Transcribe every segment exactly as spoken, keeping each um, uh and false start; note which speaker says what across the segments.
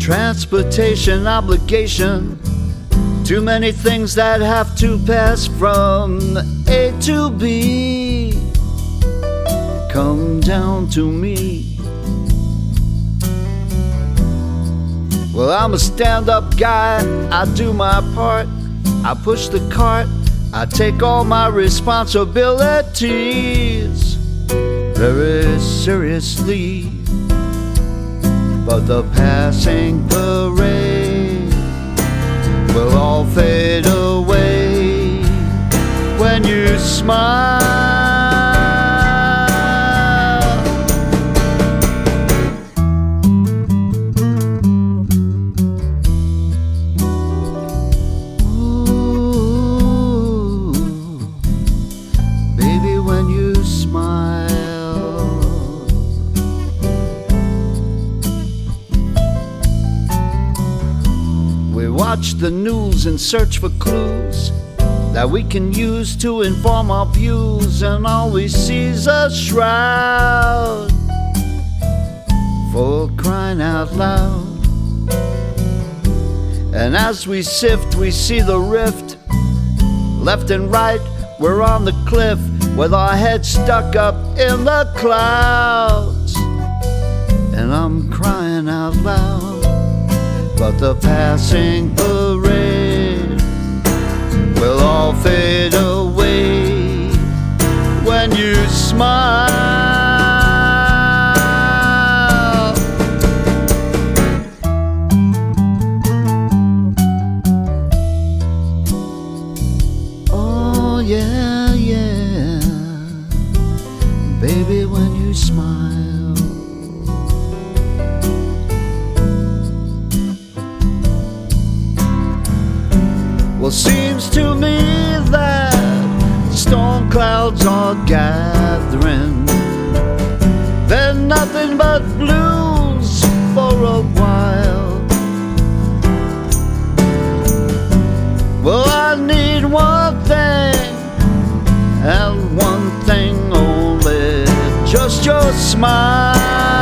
Speaker 1: transportation obligation. Too many things that have to pass from A to B. Come down to me. Well, I'm a stand-up guy, I do my part, I push the cart, I take all my responsibilities very seriously. But the passing parade will all fade away when you smile. Ooh, baby, when you smile. We watch the news and search for clues that we can use to inform our views, and all we see's a shroud for crying out loud. And as we sift, we see the rift. Left and right, we're on the cliff with our heads stuck up in the clouds. And I'm crying out loud, but the passing parade will all fade away when you smile. Oh yeah, yeah, baby, when you smile. Well, seems to me that storm clouds are gathering. They're nothing but blues for a while. Well, I need one thing, and one thing only, just your smile.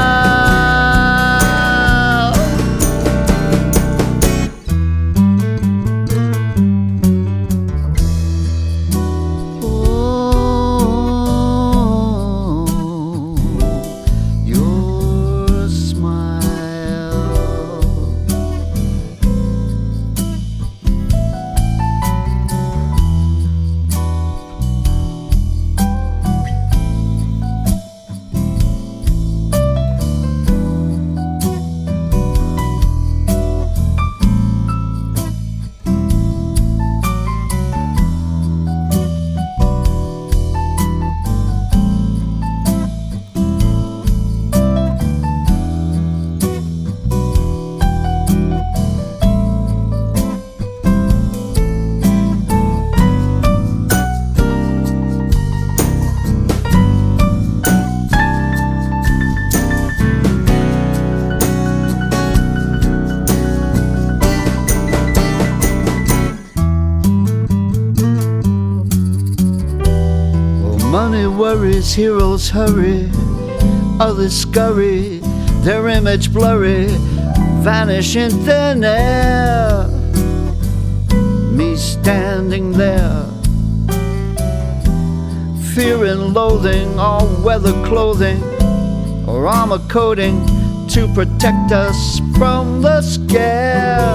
Speaker 1: Money worries, heroes hurry, others scurry, their image blurry, vanish in thin air. Me standing there, fear and loathing, all weather clothing or armor coating to protect us from the scare,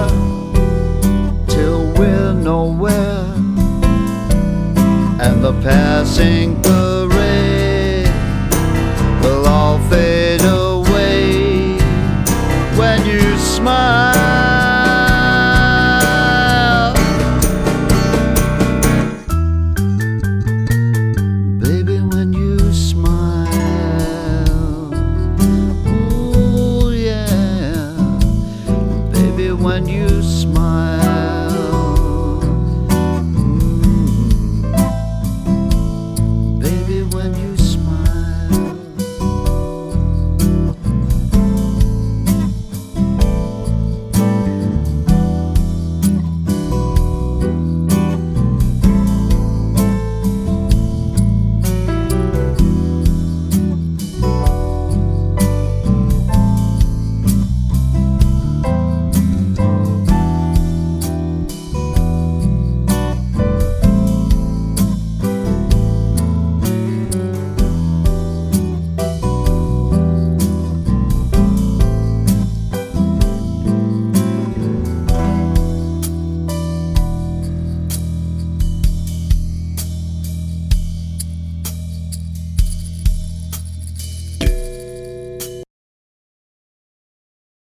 Speaker 1: till we're nowhere. And the passing bird